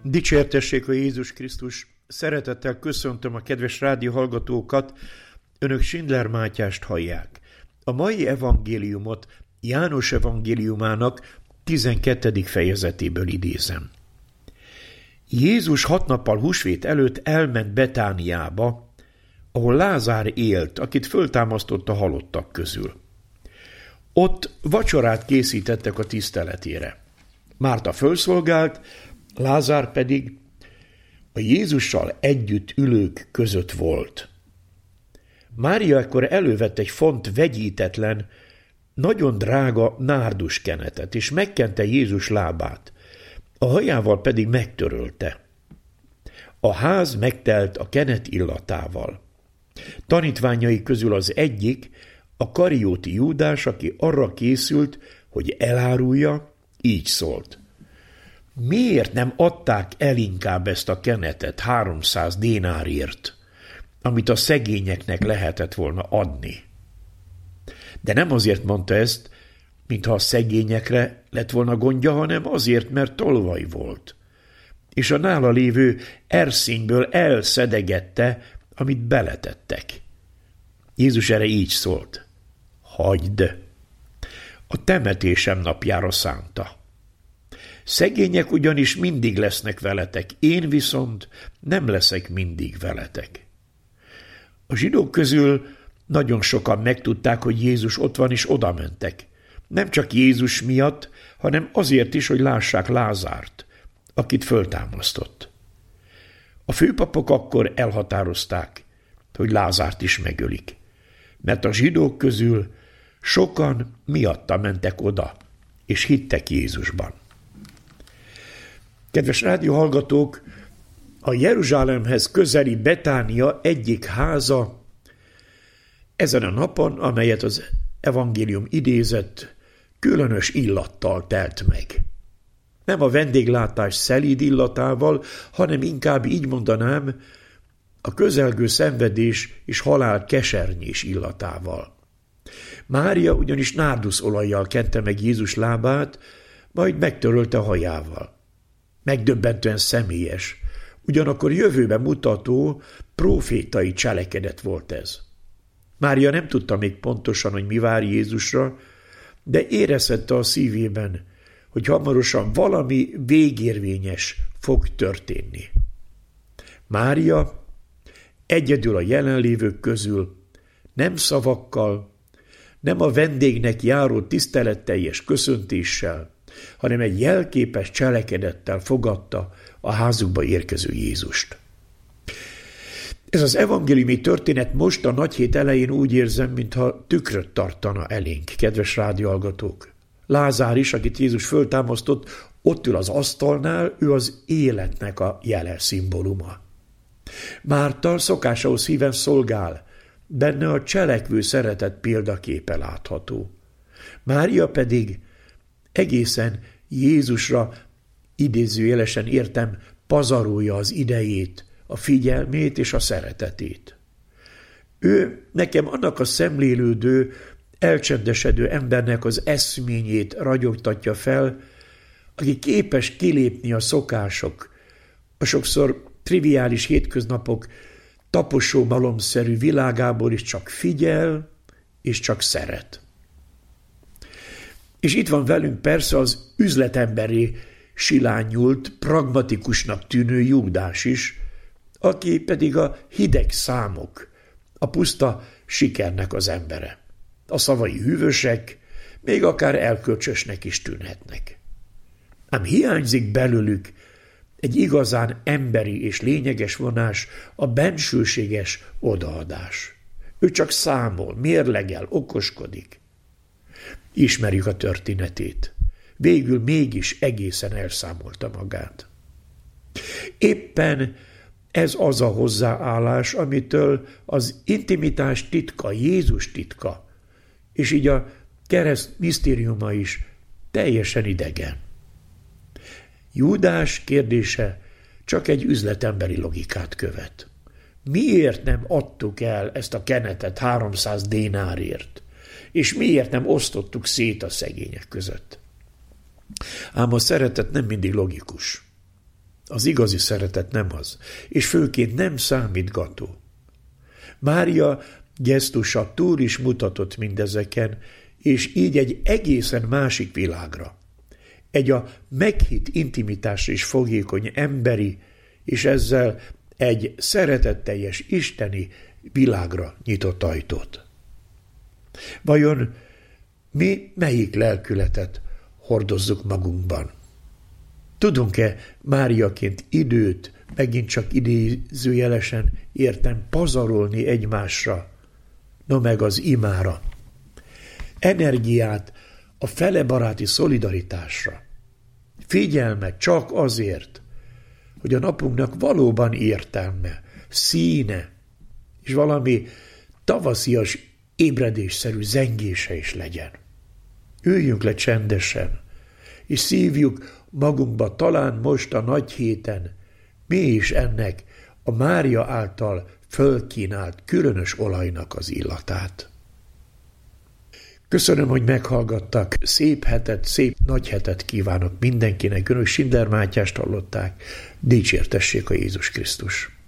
Dicsértessék a Jézus Krisztus! Szeretettel köszöntöm a kedves rádióhallgatókat, önök Schindler Mátyást hallják. A mai evangéliumot János evangéliumának 12. fejezetéből idézem. Jézus 6 nappal húsvét előtt elment Betániába, ahol Lázár élt, akit föltámasztott a halottak közül. Ott vacsorát készítettek a tiszteletére. Márta fölszolgált, Lázár pedig a Jézussal együtt ülők között volt. Mária ekkor elővett egy font vegyítetlen, nagyon drága nárduskenetet, és megkente Jézus lábát, a hajával pedig megtörölte. A ház megtelt a kenet illatával. Tanítványai közül az egyik, a karióti Júdás, aki arra készült, hogy elárulja, így szólt. Miért nem adták el inkább ezt a kenetet 300 dénárért, amit a szegényeknek lehetett volna adni? De nem azért mondta ezt, mintha a szegényekre lett volna gondja, hanem azért, mert tolvaj volt, és a nála lévő erszényből elszedegette, amit beletettek. Jézus erre így szólt. Hagyd! A temetésem napjára szánta. Szegények ugyanis mindig lesznek veletek, én viszont nem leszek mindig veletek. A zsidók közül nagyon sokan megtudták, hogy Jézus ott van, és oda mentek. Nem csak Jézus miatt, hanem azért is, hogy lássák Lázárt, akit föltámasztott. A főpapok akkor elhatározták, hogy Lázárt is megölik, mert a zsidók közül sokan miatta mentek oda, és hittek Jézusban. Kedves rádióhallgatók, a Jeruzsálemhez közeli Betánia egyik háza ezen a napon, amelyet az evangélium idézett, különös illattal telt meg. Nem a vendéglátás szelíd illatával, hanem inkább így mondanám, a közelgő szenvedés és halál kesernyés illatával. Mária ugyanis nárduszolajjal kente meg Jézus lábát, majd megtörölte hajával. Megdöbbentően személyes, ugyanakkor jövőbe mutató, prófétai cselekedet volt ez. Mária nem tudta még pontosan, hogy mi vár Jézusra, de érezhette a szívében, hogy hamarosan valami végérvényes fog történni. Mária egyedül a jelenlévők közül nem szavakkal, nem a vendégnek járó tiszteletteljes köszöntéssel, hanem egy jelképes cselekedettel fogadta a házukba érkező Jézust. Ez az evangéliumi történet most a nagyhét elején úgy érzem, mintha tükröt tartana elénk, kedves rádióhallgatók. Lázár is, akit Jézus föltámasztott, ott ül az asztalnál, ő az életnek a jele, szimbóluma. Márta szokásához híven szolgál, benne a cselekvő szeretet példaképe látható. Mária pedig egészen Jézusra, idézőjelesen értem, pazarolja az idejét, a figyelmét és a szeretetét. Ő nekem annak a szemlélődő, elcsendesedő embernek az eszményét ragyogtatja fel, aki képes kilépni a szokások, a sokszor triviális hétköznapok taposó malomszerű világából is csak figyel és csak szeret. És itt van velünk persze az üzletemberi silányult, pragmatikusnak tűnő Júdás is, aki pedig a hideg számok, a puszta sikernek az embere. A szavai hűvösek, még akár elkölcsösnek is tűnhetnek. Ám hiányzik belőlük egy igazán emberi és lényeges vonás, a bensőséges odaadás. Ő csak számol, mérlegel, okoskodik. Ismerjük a történetét. Végül mégis egészen elszámolta magát. Éppen ez az a hozzáállás, amitől az intimitás titka, Jézus titka, és így a kereszt misztériuma is teljesen idegen. Júdás kérdése csak egy üzletemberi logikát követ. Miért nem adtuk el ezt a kenetet 300 dénárért? És miért nem osztottuk szét a szegények között? Ám a szeretet nem mindig logikus. Az igazi szeretet nem az, és főként nem számítgató. Mária gesztusa túl is mutatott mindezeken, és így egy egészen másik világra. Egy a meghitt intimitásra is fogékony emberi, és ezzel egy szeretetteljes isteni világra nyitott ajtót. Vajon mi melyik lelkületet hordozzuk magunkban? Tudunk-e Máriaként időt, megint csak idézőjelesen értem, pazarolni egymásra, no meg az imára? Energiát a felebaráti szolidaritásra, figyelmet csak azért, hogy a napunknak valóban értelme, színe, és valami tavaszias ébredésszerű zengése is legyen. Üljünk le csendesen, és szívjuk magunkba talán most a nagy héten mi is ennek a Mária által fölkínált különös olajnak az illatát. Köszönöm, hogy meghallgattak, szép hetet, szép nagy hetet kívánok mindenkinek. Önök Schindler Mátyást hallották, dicsértessék a Jézus Krisztus.